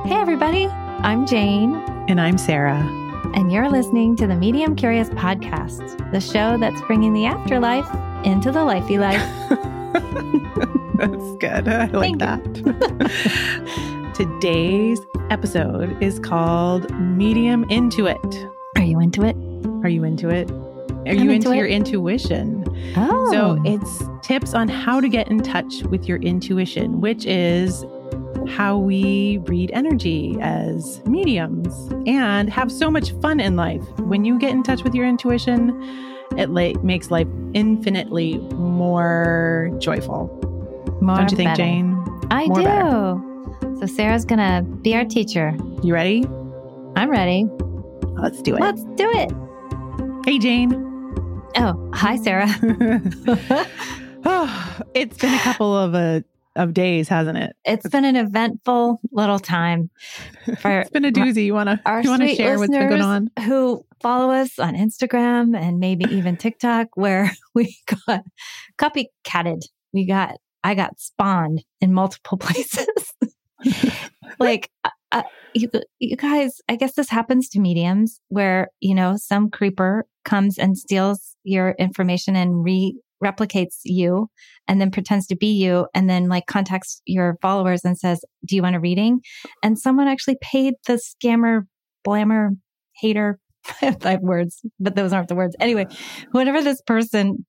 Hey, everybody. I'm Jane. And I'm Sarah. And you're listening to the Medium Curious Podcast, the show that's bringing the afterlife into the lifey life. That's good. I like that. Today's episode is called Medium Intuit. Are you into it? Are you into it? Are you into your intuition? Oh. So it's tips on how to get in touch with your intuition, which is how we read energy as mediums and have so much fun in life. When you get in touch with your intuition, it makes life infinitely more joyful. Don't you think, better. Jane? I More do. better. So Sarah's going to be our teacher. You ready? I'm ready. Let's do it. Let's do it. Hey, Jane. Oh, hi, Sarah. It's been a couple of days, hasn't it? It's been an eventful little time. It's been a doozy. You want to share what's been going on? Who follow us on Instagram and maybe even TikTok, where we got copycatted. I got spawned in multiple places. You guys, I guess this happens to mediums where, some creeper comes and steals your information and replicates you and then pretends to be you and then contacts your followers and says, do you want a reading? And someone actually paid the scammer, blammer, hater, I have 5 words, but those aren't the words. Anyway, whatever this person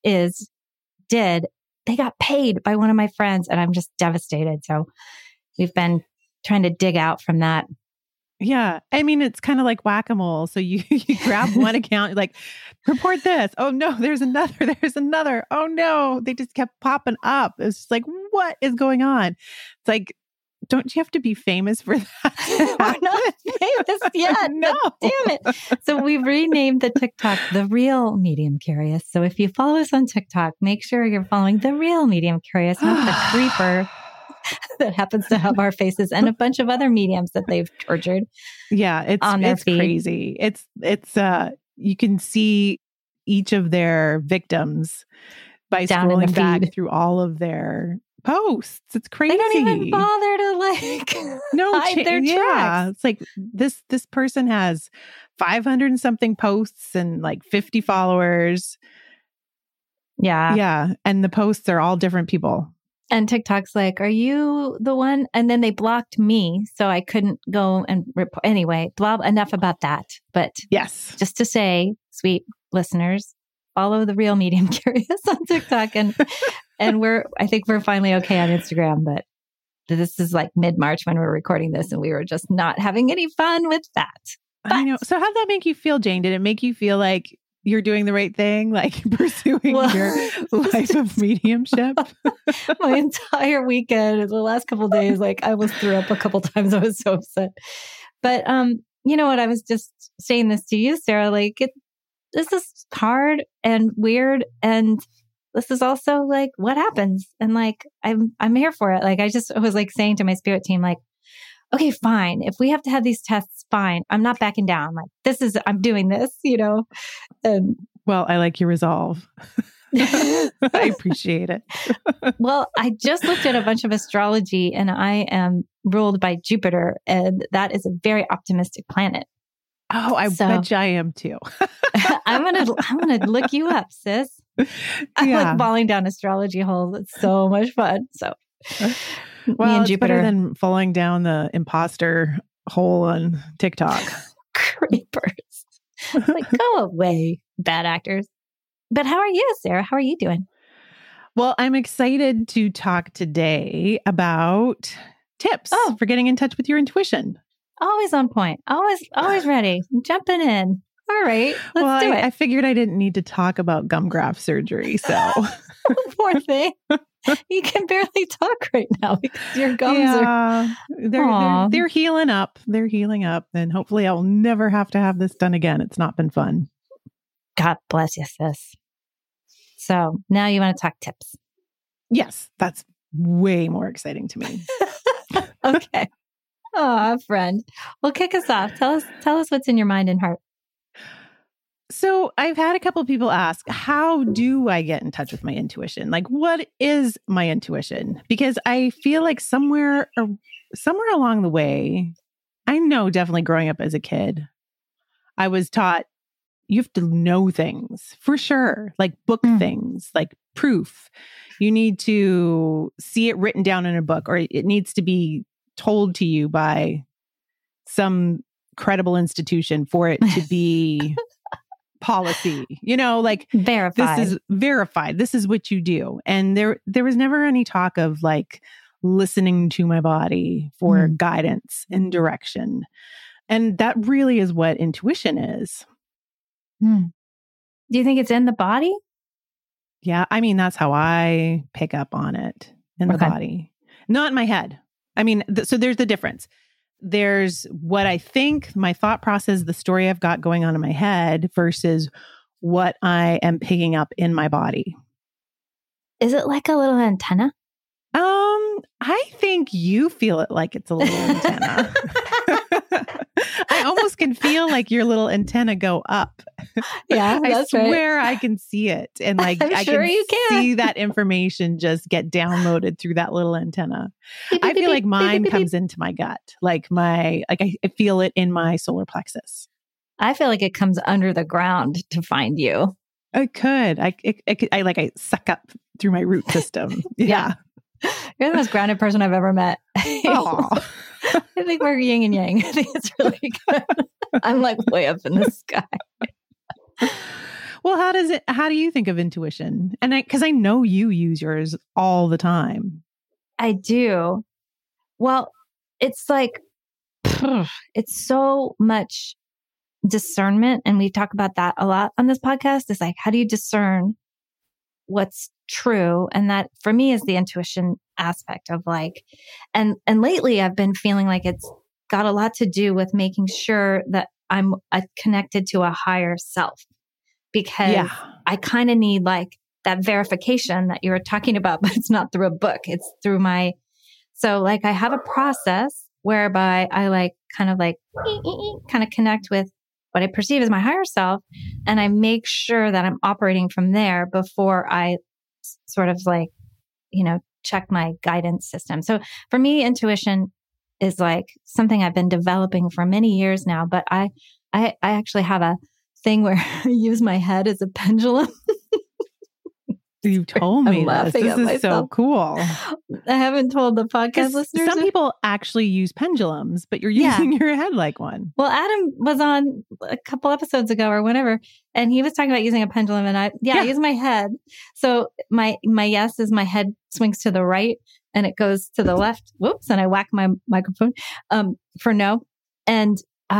did, they got paid by one of my friends and I'm just devastated. So we've been trying to dig out from that. Yeah. I mean, it's kind of like whack-a-mole. So you grab one account, you're like, report this. Oh no, there's another. Oh no, they just kept popping up. It's just like, what is going on? It's like, don't you have to be famous for that? We're not famous yet. No. Damn it. So we renamed the TikTok The Real Medium Curious. So if you follow us on TikTok, make sure you're following The Real Medium Curious, not the creeper that happens to have our faces and a bunch of other mediums that they've tortured. Yeah, it's crazy. It's you can see each of their victims by down scrolling back through all of their posts. It's crazy. They don't even bother to hide their tracks. It's like this person has 500 and something posts and 50 followers. Yeah. Yeah, and the posts are all different people. And TikTok's like, are you the one? And then they blocked me, so I couldn't go and report. Anyway, enough about that. But yes, just to say, sweet listeners, follow The Real Medium Curious on TikTok. And I think we're finally okay on Instagram, but this is mid-March when we're recording this and we were just not having any fun with that. But, I know. So how'd that make you feel, Jane? Did it make you feel like you're doing the right thing, pursuing your life of mediumship? My entire weekend, the last couple of days, I almost threw up a couple times. I was so upset. But you know what? I was just saying this to you, Sarah. This is hard and weird, and this is also what happens. And I'm here for it. I was saying to my spirit team, okay, fine. If we have to have these tests, fine. I'm not backing down. I'm doing this, And well, I like your resolve. I appreciate it. Well, I just looked at a bunch of astrology and I am ruled by Jupiter, and that is a very optimistic planet. Oh, I bet you I am too. I'm gonna look you up, sis. I'm falling down astrology holes. It's so much fun. So well, me and it's Jupiter. better than falling down the imposter hole on TikTok. Creepers. Go away, bad actors. But how are you, Sarah? How are you doing? Well, I'm excited to talk today about tips for getting in touch with your intuition. Always on point. Always ready. I'm jumping in. All right, let's do it. I figured I didn't need to talk about gum graft surgery, so. Poor thing. You can barely talk right now because your gums are... They're healing up. They're healing up. And hopefully I'll never have to have this done again. It's not been fun. God bless you, sis. So now you want to talk tips. Yes, that's way more exciting to me. Okay. Oh, friend. Well, kick us off. Tell us what's in your mind and heart. So I've had a couple of people ask, how do I get in touch with my intuition? Like, what is my intuition? Because I feel like somewhere along the way, I know definitely growing up as a kid, I was taught you have to know things for sure, like book things, like proof. You need to see it written down in a book, or it needs to be told to you by some credible institution for it to be policy, like verified. This is verified. This is what you do. And there was never any talk of like listening to my body for guidance and direction. And that really is what intuition is. Do you think it's in the body? Yeah. I mean, that's how I pick up on it in the body, not in my head. I mean, so there's the difference. There's what I think, my thought process, the story I've got going on in my head versus what I am picking up in my body. Is it like a little antenna? I think you feel it like it's a little antenna. I almost can feel like your little antenna go up. Yeah, I swear I can see it. And like, I'm sure I can see that information just get downloaded through that little antenna. I feel like mine comes into my gut. Like I feel it in my solar plexus. I feel like it comes under the ground to find you. It could. I suck up through my root system. Yeah. You're the most grounded person I've ever met. I think we're yin and yang. I think it's really good. I'm like way up in the sky. Well, how do you think of intuition? And because I know you use yours all the time. I do. Well, it's like, it's so much discernment. And we talk about that a lot on this podcast. It's like, how do you discern what's true? And that for me is the intuition aspect of like, and lately I've been feeling like it's got a lot to do with making sure that I'm connected to a higher self, because I kind of need like that verification that you were talking about, but it's not through a book. It's through so like I have a process whereby I like kind of connect with what I perceive as my higher self. And I make sure that I'm operating from there before I sort of like, check my guidance system. So for me, intuition is like something I've been developing for many years now, but I actually have a thing where I use my head as a pendulum. You told me this. This is so cool. I haven't told the podcast listeners. Some people actually use pendulums, but you're using your head like one. Well, Adam was on a couple episodes ago or whenever, and he was talking about using a pendulum, and I use my head. So my yes is my head swings to the right and it goes to the left. Whoops. And I whack my microphone, for no. And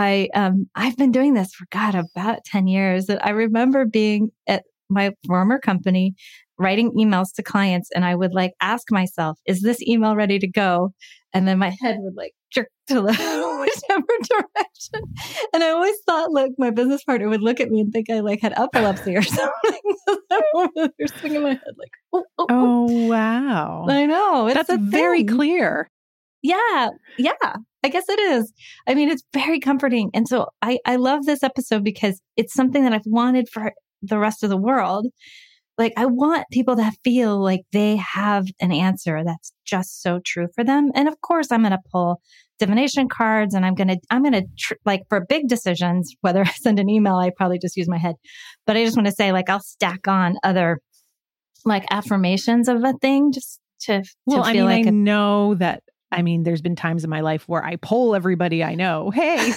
I've been doing this for about 10 years. I remember being at my former company, writing emails to clients, and I would like ask myself, is this email ready to go? And then my head would like jerk to whichever direction. And I always thought, like, my business partner would look at me and think I like had epilepsy or something. They're swinging my head like, oh, wow. I know. That's very clear. Yeah. I guess it is. I mean, it's very comforting. And so I love this episode because it's something that I've wanted for the rest of the world. Like, I want people to feel like they have an answer that's just so true for them. And of course, I'm going to pull divination cards, and I'm going to like for big decisions, whether I send an email, I probably just use my head. But I just want to say, like, I'll stack on other like affirmations of a thing just to feel like I know that. I mean, there's been times in my life where I poll everybody I know. Hey,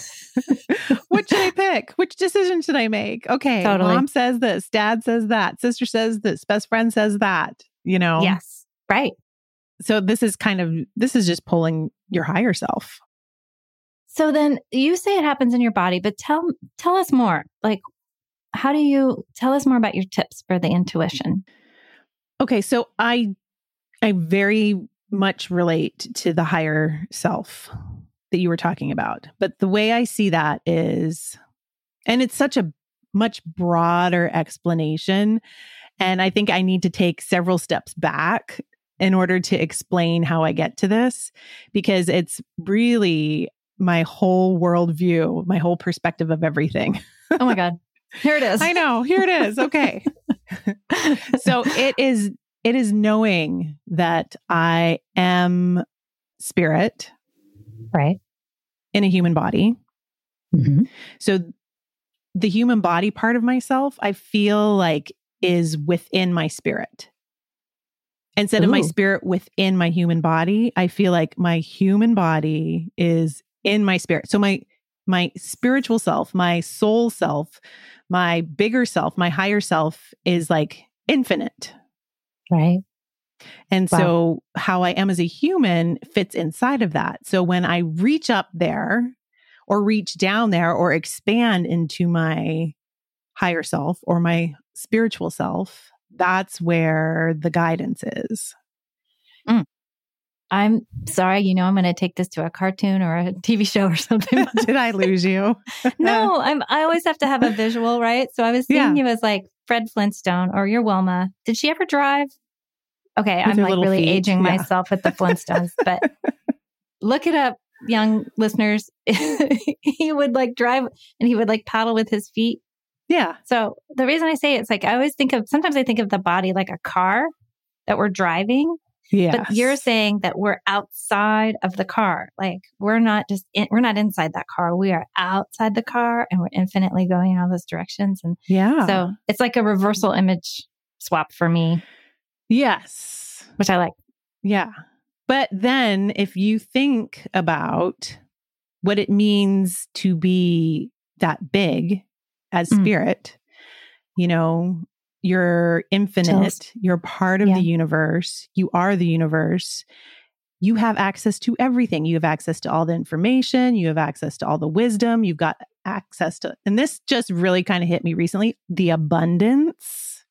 what should I pick? Which decision should I make? Okay. Totally. Mom says this, dad says that, sister says this, best friend says that, Yes. Right. So this is just pulling your higher self. So then you say it happens in your body, but tell us more. Like, how do you tell us more about your tips for the intuition? Okay. So I very much relate to the higher self that you were talking about. But the way I see that is, and it's such a much broader explanation. And I think I need to take several steps back in order to explain how I get to this, because it's really my whole worldview, my whole perspective of everything. Oh my God. Here it is. I know. Here it is. Okay. So it is knowing that I am spirit, right, in a human body. Mm-hmm. So the human body part of myself, I feel like is within my spirit. Instead of my spirit within my human body, I feel like my human body is in my spirit. So my spiritual self, my soul self, my bigger self, my higher self is like infinite. Right. And so how I am as a human fits inside of that. So when I reach up there or reach down there or expand into my higher self or my spiritual self, that's where the guidance is. I'm sorry, I'm going to take this to a cartoon or a TV show or something. Did I lose you? No, I always have to have a visual, right? So I was thinking you as like Fred Flintstone or your Wilma. Did she ever drive? Okay, I'm like really aging myself with the Flintstones, but look it up, young listeners. He would like drive and he would like paddle with his feet. Yeah. So the reason I say it's like, sometimes I think of the body like a car that we're driving. Yes. But you're saying that we're outside of the car. Like we're not inside that car. We are outside the car and we're infinitely going in all those directions. And so it's like a reversal image swap for me. Yes. Which I like. Yeah. But then if you think about what it means to be that big as spirit, you're infinite. You're part of the universe. You are the universe. You have access to everything. You have access to all the information. You have access to all the wisdom. You've got access to, and this just really kind of hit me recently, the abundance.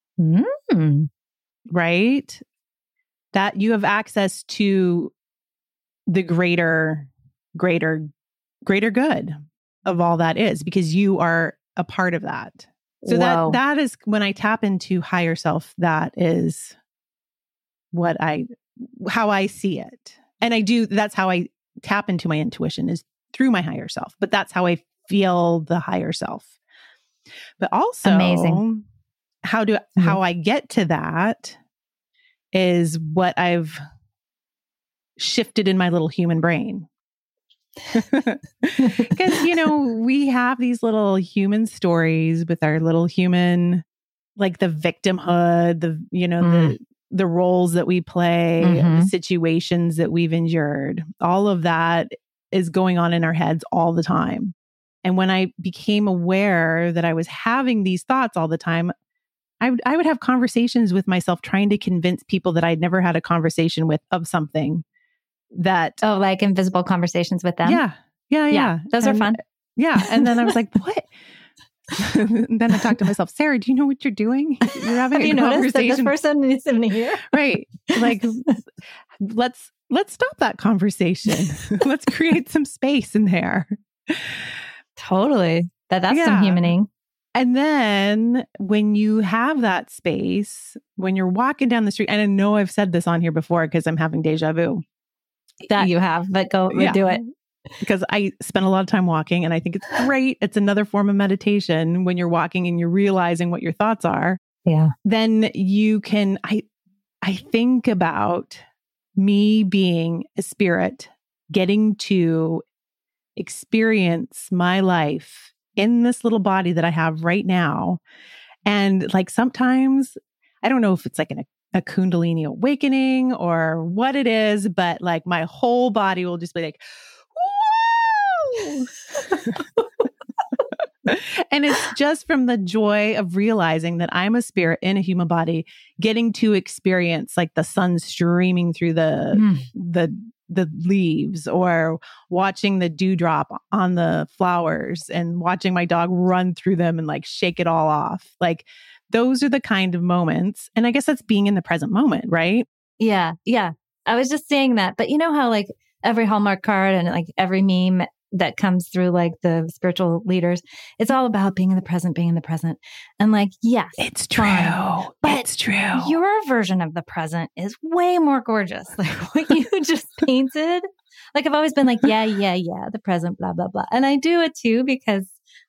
Right? That you have access to the greater good of all that is because you are a part of that. So that is when I tap into higher self, that is how I see it. And that's how I tap into my intuition is through my higher self, but that's how I feel the higher self. But also amazing. How I get to that is what I've shifted in my little human brain. Because, we have these little human stories with our little human, like the victimhood, the roles that we play, the situations that we've endured. All of that is going on in our heads all the time. And when I became aware that I was having these thoughts all the time, I would have conversations with myself trying to convince people that I'd never had a conversation with of something. Like invisible conversations with them. Yeah. Those are fun. Yeah. And then I was like, what? And then I talked to myself, Sarah, do you know what you're doing? You're having a conversation. That this person needs to hear? Right. Like, let's stop that conversation. Let's create some space in there. Totally. That's some humaning. And then when you have that space, when you're walking down the street, and I know I've said this on here before because I'm having deja vu. That you have, but go do it. Because I spend a lot of time walking and I think it's great. It's another form of meditation when you're walking and you're realizing what your thoughts are. Yeah. Then you can, I think about me being a spirit, getting to experience my life in this little body that I have right now. And like sometimes, I don't know if it's like a Kundalini awakening or what it is, but like my whole body will just be like, whoa! And it's just from the joy of realizing that I'm a spirit in a human body, getting to experience like the sun streaming through the leaves, or watching the dewdrop on the flowers and watching my dog run through them and like shake it all off. Like those are the kind of moments. And I guess that's being in the present moment, right? Yeah. Yeah. I was just saying that, but you know how like every Hallmark card and like every meme that comes through like the spiritual leaders, it's all about being in the present. And like, yes, it's true. But it's true. Your version of the present is way more gorgeous. Like what you just painted. Like I've always been like, yeah, the present, blah, blah, blah. And I do it too, because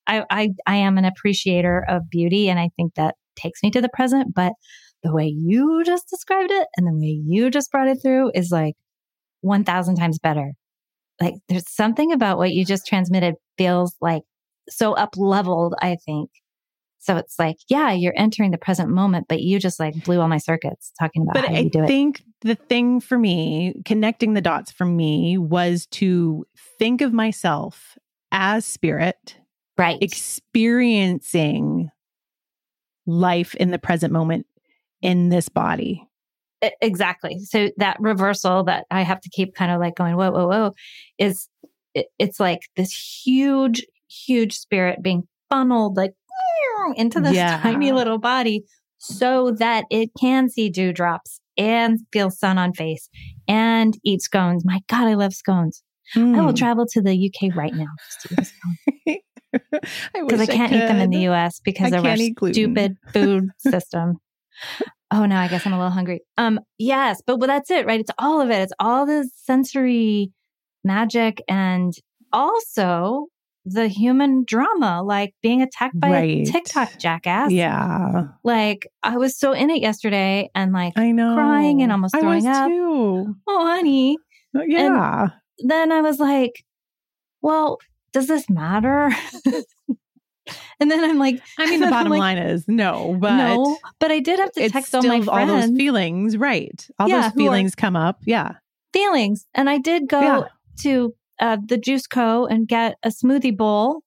I am an appreciator of beauty, and I think that takes me to the present. But the way you just described it and the way you just brought it through is like 1,000 times better. Like there's something about what you just transmitted feels like so up leveled, I think. So it's like, yeah, you're entering the present moment, but you just like blew all my circuits talking about how you do it. But I think the thing for me, connecting the dots for me, was to think of myself as spirit, right? Experiencing life in the present moment in this body. Exactly. So that reversal that I have to keep kind of like going, whoa, whoa, whoa, is it's like this huge, huge spirit being funneled like into this tiny little body so that it can see dewdrops and feel sun on face and eat scones. My God, I love scones. I will travel to the UK right now just to eat a scone. Because I can't eat them in the US because of our stupid food system. Oh no, I guess I'm a little hungry. Yes, but that's it, right? It's all of it. It's all the sensory magic and also the human drama, like being attacked by a TikTok jackass. Yeah. Like I was so in it yesterday and like crying and almost throwing up. Too. Oh, honey. Yeah. And then I was like, well, does this matter? And then I'm like, I mean, the bottom line is no, but I did have to text all my friends. All those feelings, right? All those feelings come up. Yeah. Feelings. And I did go to the Juice Co. and get a smoothie bowl,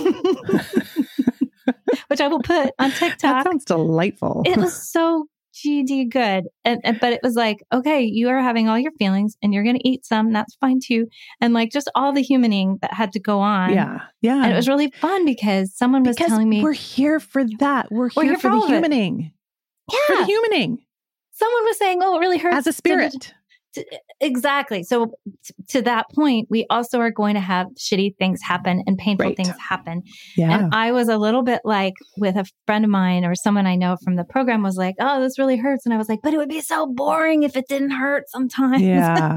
which I will put on TikTok. That sounds delightful. It was so GD good. But it was like, okay, you are having all your feelings and you're going to eat some. That's fine too. And like just all the humaning that had to go on. Yeah. Yeah. And it was really fun because someone was telling me. We're here for that. We're here for the humaning. Yeah. For the humaning. Someone was saying, oh, it really hurts. As a spirit. Exactly. So to that point, we also are going to have shitty things happen and painful things happen. Yeah. And I was a little bit like with a friend of mine or someone I know from the program was like, oh, this really hurts. And I was like, but it would be so boring if it didn't hurt sometimes. Yeah.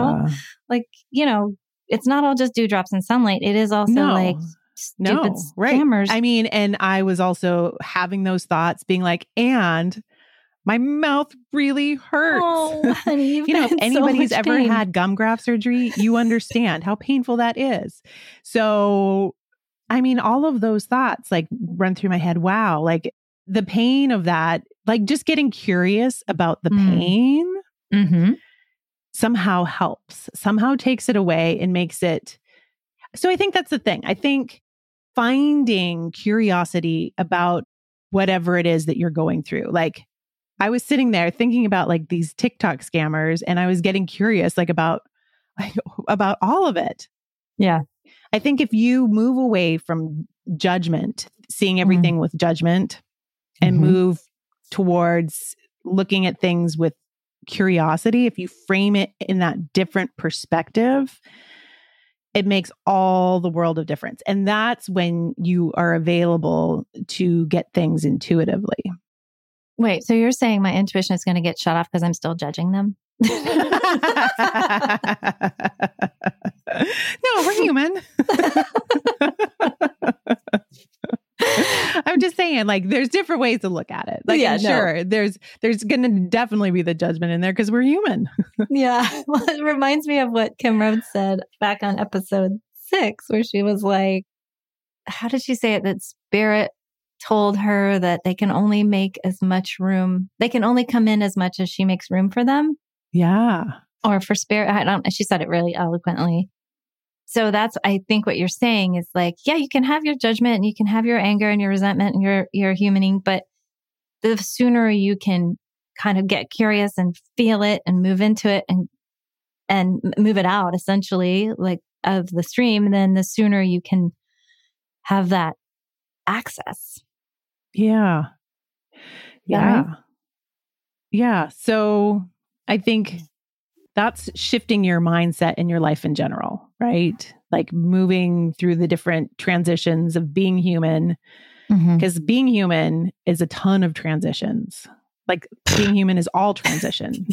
It's not all just dewdrops and sunlight. It is also like stupid scammers. I mean, and I was also having those thoughts being like, and my mouth really hurts. Oh, honey, if anybody's ever had gum graft surgery, you understand how painful that is. So, I mean, all of those thoughts like run through my head. Wow. Like the pain of that, like just getting curious about the pain somehow helps, somehow takes it away and makes it. So I think that's the thing. I think finding curiosity about whatever it is that you're going through, like, I was sitting there thinking about like these TikTok scammers and I was getting curious like about all of it. Yeah. I think if you move away from judgment, seeing everything with judgment and move towards looking at things with curiosity, if you frame it in that different perspective, it makes all the world of difference. And that's when you are available to get things intuitively. Wait, so you're saying my intuition is going to get shut off because I'm still judging them? No, we're human. I'm just saying, like, there's different ways to look at it. Like, sure, there's going to definitely be the judgment in there because we're human. Yeah. Well, it reminds me of what Kim Rhodes said back on episode 6, where she was like, how did she say it? That spirit told her that they can only make as much room. They can only come in as much as she makes room for them. Yeah. Or for spirit. She said it really eloquently. So that's, I think what you're saying is like, yeah, you can have your judgment and you can have your anger and your resentment and your humaning, but the sooner you can kind of get curious and feel it and move into it and move it out essentially like of the stream, then the sooner you can have that access. Yeah. Yeah. Right? Yeah. So I think that's shifting your mindset in your life in general, right? Like moving through the different transitions of being human, because being human is a ton of transitions. Like being human is all transition.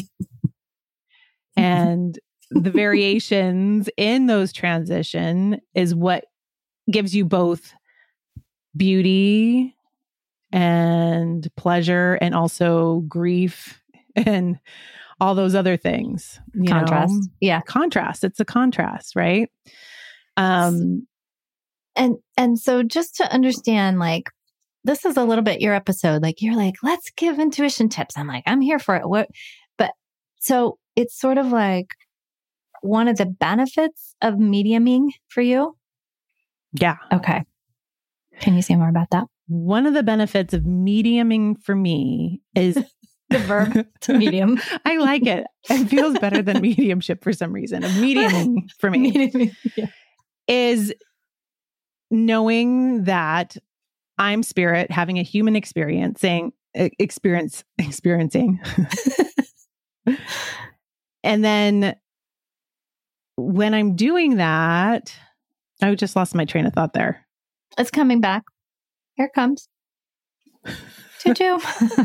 And the variations in those transition is what gives you both beauty and pleasure and also grief and all those other things. Contrast. Yeah. Contrast. It's a contrast, right? And so just to understand, like, this is a little bit your episode. Like, you're like, let's give intuition tips. I'm like, I'm here for it. But so it's sort of like one of the benefits of mediuming for you. Yeah. Okay. Can you say more about that? One of the benefits of mediuming for me is the verb to medium. I like it. It feels better than mediumship for some reason. Mediuming for me is knowing that I'm spirit having a human experiencing. And then when I'm doing that, I just lost my train of thought there. It's coming back. Here it comes. Choo-choo.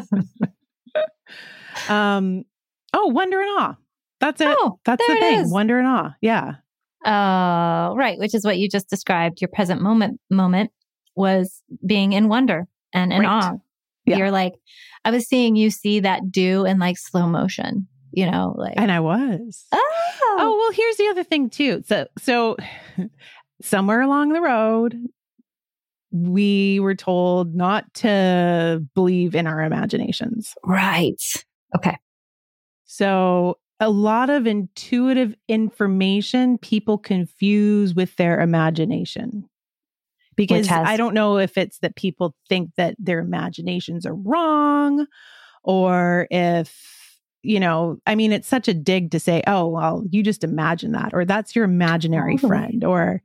Wonder and awe. That's it. Oh, that's the thing. Is. Wonder and awe. Yeah. Right. Which is what you just described. Your present moment was being in wonder and in awe. Yeah. You're like, I was seeing you see that dew in like slow motion, like. And I was. Oh, well, here's the other thing too. So somewhere along the road, we were told not to believe in our imaginations. Right. Okay. So a lot of intuitive information people confuse with their imagination. Because I don't know if it's that people think that their imaginations are wrong or if, it's such a dig to say, oh, well, you just imagine that, or that's your imaginary friend, or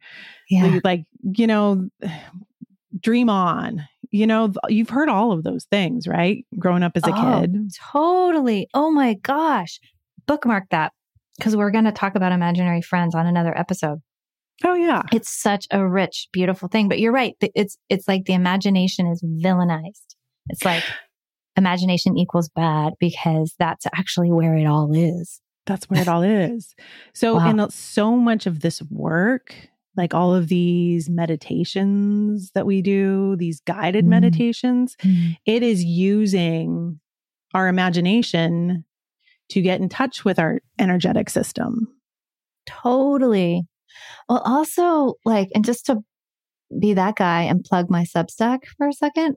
dream on. You've heard all of those things, right? Growing up as a kid. Totally. Oh my gosh. Bookmark that, because we're going to talk about imaginary friends on another episode. Oh yeah. It's such a rich, beautiful thing. But you're right. It's like the imagination is villainized. It's like imagination equals bad because that's actually where it all is. That's where it all is. So in so much of this work, like all of these meditations that we do, these guided meditations, it is using our imagination to get in touch with our energetic system. Totally. Well, also and just to be that guy and plug my Substack for a second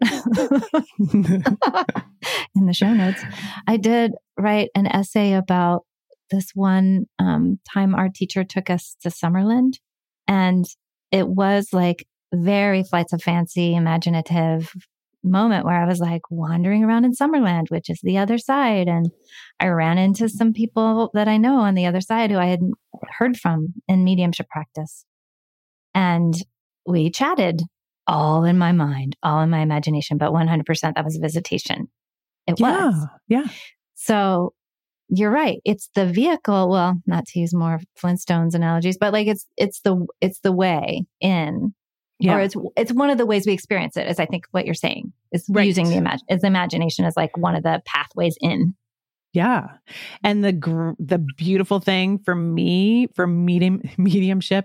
in the show notes, I did write an essay about this one time our teacher took us to Summerland. And it was like very Flights of Fancy, imaginative moment where I was like wandering around in Summerland, which is the other side. And I ran into some people that I know on the other side who I hadn't heard from in mediumship practice. And we chatted all in my mind, all in my imagination, but 100% that was a visitation. It was. Yeah. So you're right. It's the vehicle. Well, not to use more Flintstones analogies, but like it's the way in, or it's one of the ways we experience it. Is I think what you're saying is using the imagination as like one of the pathways in. Yeah, and the beautiful thing for me for mediumshipping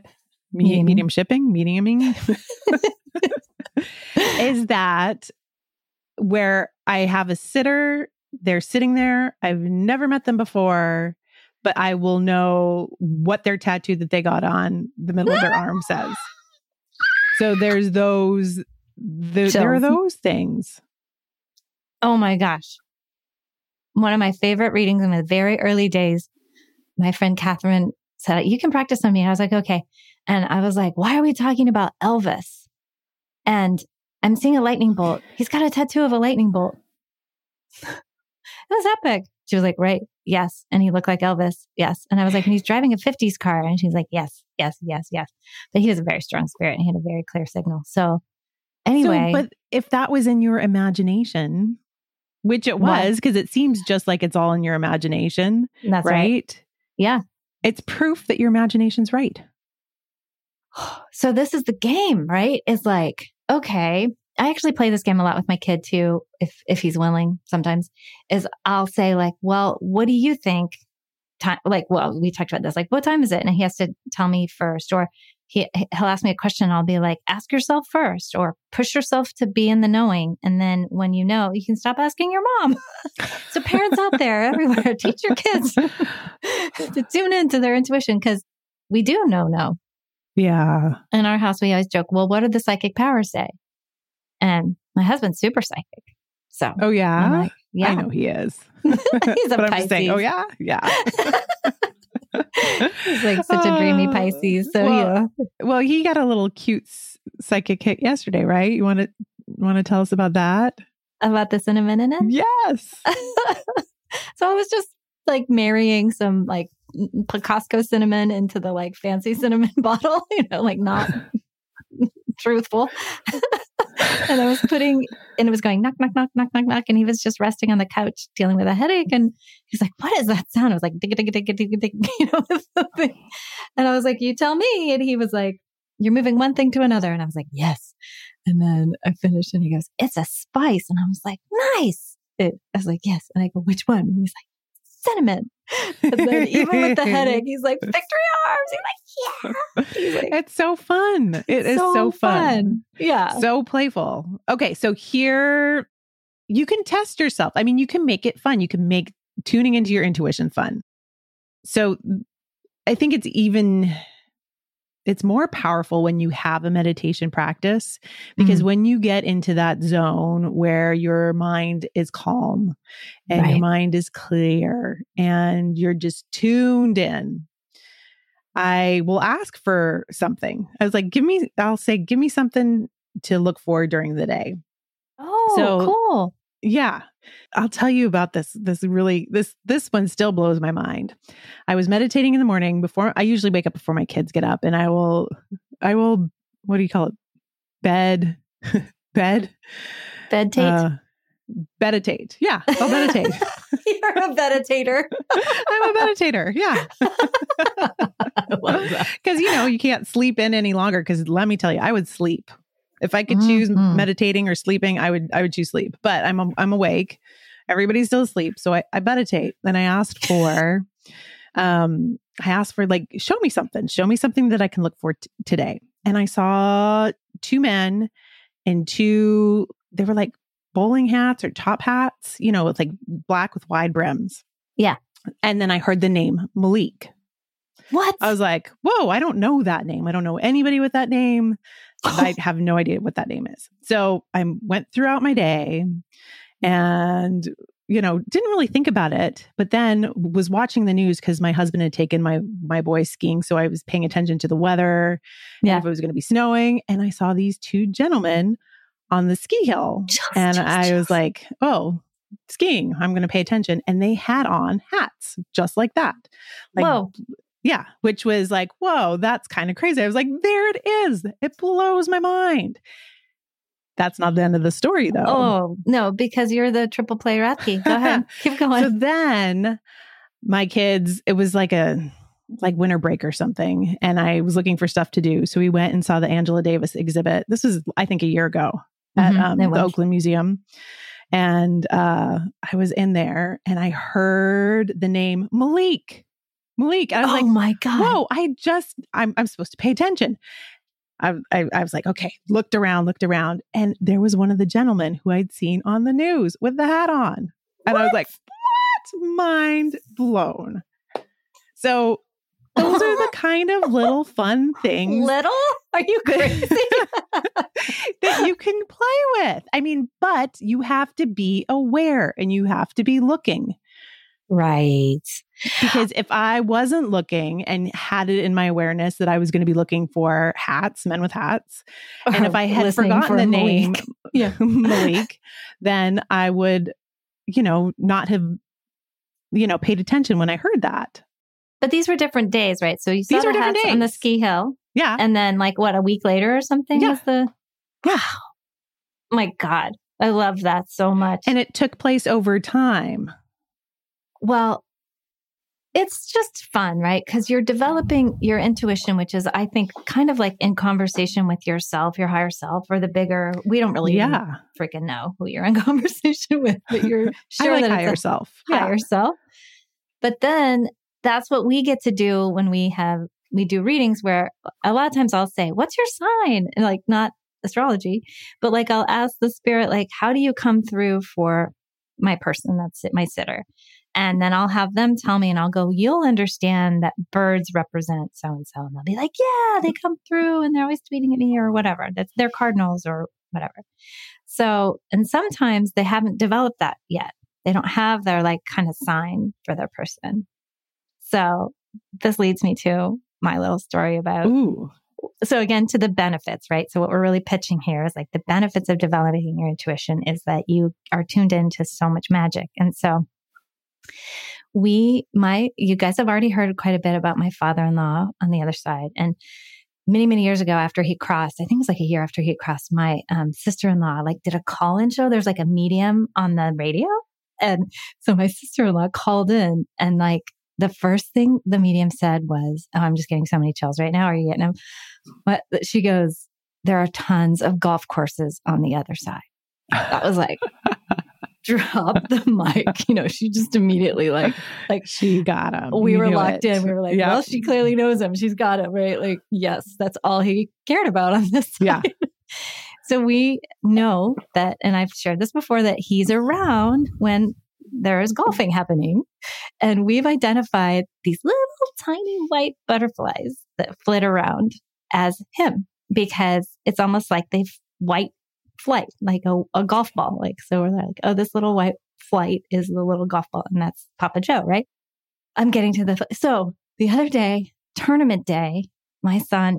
is that where I have a sitter. They're sitting there. I've never met them before, but I will know what their tattoo that they got on the middle of their arm says. So there's those, there are those things. Oh my gosh. One of my favorite readings in the very early days, my friend Catherine said, you can practice on me. I was like, okay. And I was like, why are we talking about Elvis? And I'm seeing a lightning bolt. He's got a tattoo of a lightning bolt. It was epic. She was like, right. Yes. And he looked like Elvis. Yes. And I was like, and he's driving a 50s car. And she's like, yes. But he was a very strong spirit and he had a very clear signal. So anyway. But if that was in your imagination, which it was, because it seems just like it's all in your imagination. That's right. Yeah. It's proof that your imagination's right. So this is the game, right? It's like, okay, I actually play this game a lot with my kid too, if he's willing sometimes, is I'll say like, well, what do you think? We talked about this, like, what time is it? And he has to tell me first, or he'll ask me a question. I'll be like, ask yourself first, or push yourself to be in the knowing. And then when you know, you can stop asking your mom. So parents out there everywhere, teach your kids to tune into their intuition, because we do know. Yeah. In our house, we always joke, well, what did the psychic powers say? And my husband's super psychic. So, oh, yeah. Like, yeah. I know he is. He's a but I'm Pisces. just saying, oh, yeah. Yeah. He's like such a dreamy Pisces. So, yeah. Well, he got a little cute psychic hit yesterday, right? You want to tell us about that? About the cinnamon in it? Yes. So I was just like marrying some like Costco cinnamon into the like fancy cinnamon bottle, like not truthful. And I was and it was going knock, knock, knock, knock, knock, knock. And he was just resting on the couch dealing with a headache. And he's like, what is that sound? I was like, dig, dig, dig, dig, dig, dig, with the thing. And I was like, you tell me. And he was like, you're moving one thing to another. And I was like, yes. And then I finished and he goes, it's a spice. And I was like, nice. I was like, yes. And I go, which one? And he's like, cinnamon. And then even with the headache, he's like, victory arms. He's like, yeah. He's like, it's so fun. It is so fun. Yeah. So playful. Okay. So here you can test yourself. I mean, you can make it fun. You can make tuning into your intuition fun. So I think it's more powerful when you have a meditation practice, because when you get into that zone where your mind is calm and your mind is clear and you're just tuned in, I will ask for something. I was like, give me something to look for during the day. Oh, so, cool. Yeah. I'll tell you about this one still blows my mind. I was meditating in the morning before. I usually wake up before my kids get up, and I will, what do you call it? Meditate. Meditate. Yeah. I'll meditate. You're a meditator. I'm a meditator. Yeah. I love that. Because, you can't sleep in any longer. Because let me tell you, I would sleep. If I could choose meditating or sleeping, I would choose sleep. But I'm awake. Everybody's still asleep. So I meditate. Then I asked for like, show me something that I can look for today. And I saw two men in they were like bowling hats or top hats, with like black with wide brims. Yeah. And then I heard the name Malik. What? I was like, whoa, I don't know that name. I don't know anybody with that name. I have no idea what that name is. So I went throughout my day and, didn't really think about it, but then was watching the news because my husband had taken my boy skiing. So I was paying attention to the weather, and if it was going to be snowing. And I saw these two gentlemen on the ski hill. I was like, oh, skiing, I'm going to pay attention. And they had on hats just like that. Like, whoa. Yeah, which was like, whoa, that's kind of crazy. I was like, there it is. It blows my mind. That's not the end of the story, though. Oh, no, because you're the triple play Rathke. Go ahead. Keep going. So then my kids, it was like winter break or something. And I was looking for stuff to do. So we went and saw the Angela Davis exhibit. This was, I think, a year ago at the Oakland Museum. And I was in there and I heard the name Malik. I was like, oh my God. Whoa, I'm supposed to pay attention. I was like, okay, looked around. And there was one of the gentlemen who I'd seen on the news with the hat on. And I was like, what? Mind blown. So those are the kind of little fun things. Little? Are you crazy? that you can play with. I mean, but you have to be aware and you have to be looking. Right. Because if I wasn't looking and had it in my awareness that I was going to be looking for men with hats, and if I had forgotten the name Malik, then I would, not have, paid attention when I heard that. But these were different days, right? So you saw the hats on the ski hill. Yeah. And then a week later or something was wow. My God. I love that so much. And it took place over time. Well, it's just fun, right? Because you're developing your intuition, which is, I think, kind of like in conversation with yourself, your higher self, or the bigger. We don't really freaking know who you're in conversation with, but you're sure that higher self. Higher self. But then that's what we get to do when we have we do readings where a lot of times I'll say, what's your sign? And like, not astrology, but like, I'll ask the spirit, like, how do you come through for my person? That's it, my sitter. And then I'll have them tell me and I'll go, you'll understand that birds represent so-and-so. And they'll be like, yeah, they come through and they're always tweeting at me or whatever. That's their cardinals or whatever. So, and sometimes they haven't developed that yet. They don't have their like kind of sign for their person. So this leads me to my little story about, so again, to the benefits, right? So what we're really pitching here is like the benefits of developing your intuition is that you are tuned into so much magic. And so you guys have already heard quite a bit about my father-in-law on the other side. And many, many years ago after he crossed, I think it was like a year after he crossed, my sister-in-law like did a call-in show. There's like a medium on the radio. And so my sister-in-law called in and like the first thing the medium said was, oh, I'm just getting so many chills right now. Are you getting them? But she goes, there are tons of golf courses on the other side. That was like, drop the mic. She just immediately like she got him. We were locked in. We were like, well, she clearly knows him. She's got him, right? Like, yes, that's all he cared about on this side. Yeah. So we know that, and I've shared this before, that he's around when there is golfing happening. And we've identified these little tiny white butterflies that flit around as him because it's almost like they've white flight, like a golf ball. Like, so we're like, oh, this little white flight is the little golf ball. And that's Papa Joe, right? I'm getting to so the other day, tournament day, my son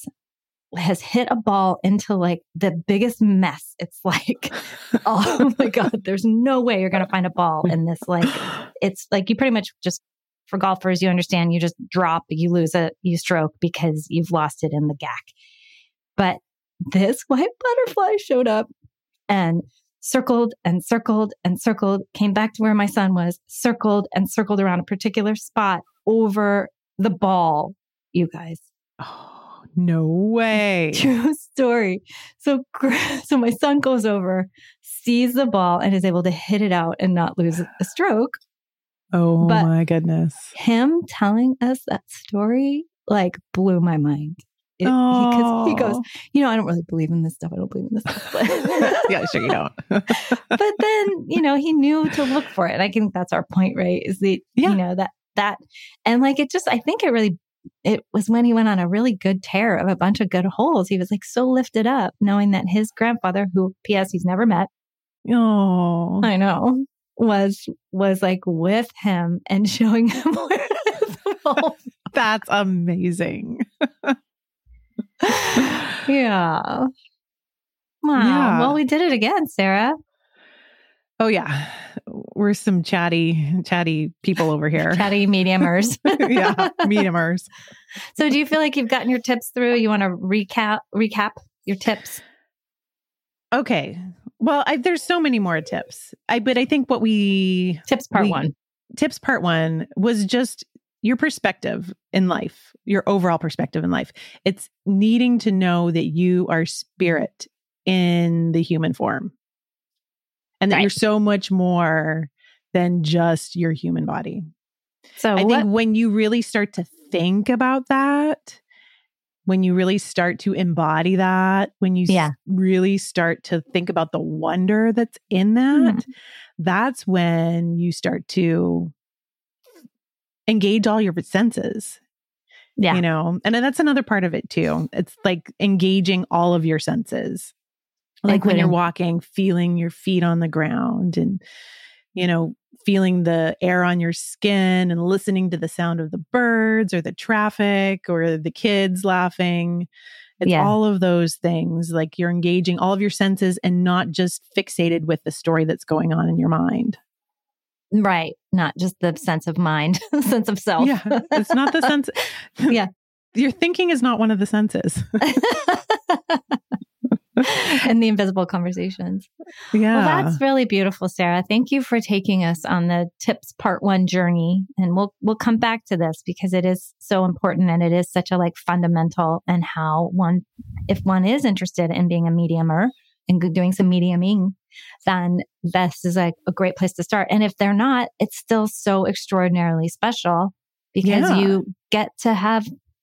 has hit a ball into like the biggest mess. It's like, oh my God, there's no way you're going to find a ball in this. Like, it's like, you pretty much just, for golfers, you understand, you just drop, you stroke because you've lost it in the gack. But this white butterfly showed up and circled and circled and circled, came back to where my son was, circled and circled around a particular spot over the ball, you guys. Oh, no way. True story. So my son goes over, sees the ball, and is able to hit it out and not lose a stroke. Oh, but my goodness. Him telling us that story like blew my mind. He goes, I don't really believe in this stuff. I don't believe in this stuff. But yeah, sure you don't. But then, he knew to look for it. And I think that's our point, right? Is that, and like, it was when he went on a really good tear of a bunch of good holes. He was like so lifted up knowing that his grandfather, who P.S. he's never met. Oh, I know. Was like with him and showing him where the ball. That's amazing. Yeah. Wow. Yeah. Well, we did it again, Sarah. Oh yeah. We're some chatty people over here. Chatty mediumers. Yeah. Mediumers. So do you feel like you've gotten your tips through? You want to recap your tips? Okay. Well, there's so many more tips. But I think tips part one was just your perspective in life, your overall perspective in life. It's needing to know that you are spirit in the human form and that you're so much more than just your human body. So I think when you really start to think about that, when you really start to embody that, when you really start to think about the wonder that's in that, that's when you start to engage all your senses. Yeah. And that's another part of it too. It's like engaging all of your senses. Like when you're walking, feeling your feet on the ground and, feeling the air on your skin and listening to the sound of the birds or the traffic or the kids laughing. It's all of those things. Like you're engaging all of your senses and not just fixated with the story that's going on in your mind. Right. Not just the sense of mind, sense of self. Yeah. It's not the sense. Yeah. Your thinking is not one of the senses. And the invisible conversations. Yeah. Well, that's really beautiful, Sarah. Thank you for taking us on the tips part one journey. And we'll come back to this because it is so important and it is such a fundamental and how if one is interested in being a mediumer and doing some mediuming, then this is a great place to start. And if they're not, it's still so extraordinarily special because you get to have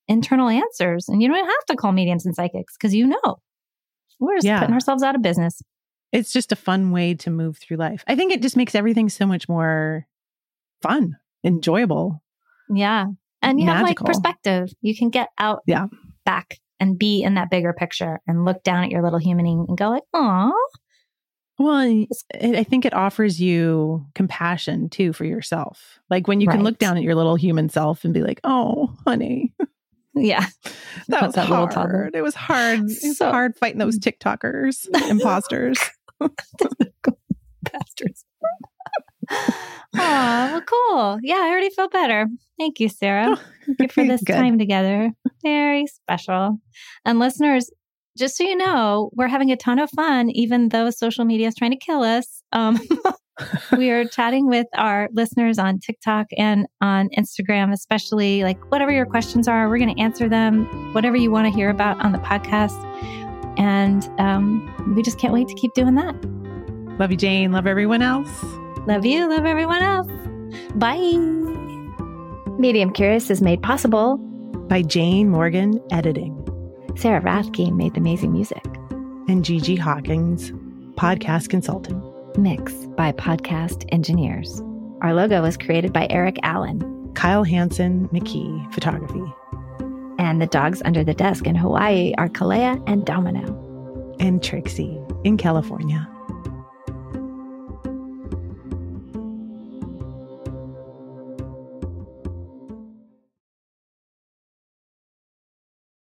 internal answers. And you don't have to call mediums and psychics because we're just putting ourselves out of business. It's just a fun way to move through life. I think it just makes everything so much more fun, enjoyable. Yeah. And you magical. have like perspective. You can get out back and be in that bigger picture and look down at your little humaning and go like, aw. Well, I think it offers you compassion too for yourself. Like when you can look down at your little human self and be like, oh, honey. Yeah. That was hard. Little toddler. It was hard. It was hard fighting those TikTokers, imposters. Bastards. Oh, well, cool. Yeah, I already feel better. Thank you, Sarah. Thank you for this time together. Very special. And listeners, just so you know, we're having a ton of fun, even though social media is trying to kill us. We are chatting with our listeners on TikTok and on Instagram, especially like whatever your questions are, we're going to answer them, whatever you want to hear about on the podcast. And we just can't wait to keep doing that. Love you, Jane. Love everyone else. Love you. Love everyone else. Bye. Medium Curious is made possible by Jane Morgan Editing. Sarah Rathke made the amazing music. And Gigi Hawkins, podcast consultant. Mix by Podcast Engineers. Our logo was created by Eric Allen. Kyle Hansen McKee, photography. And the dogs under the desk in Hawaii are Kalea and Domino. And Trixie in California.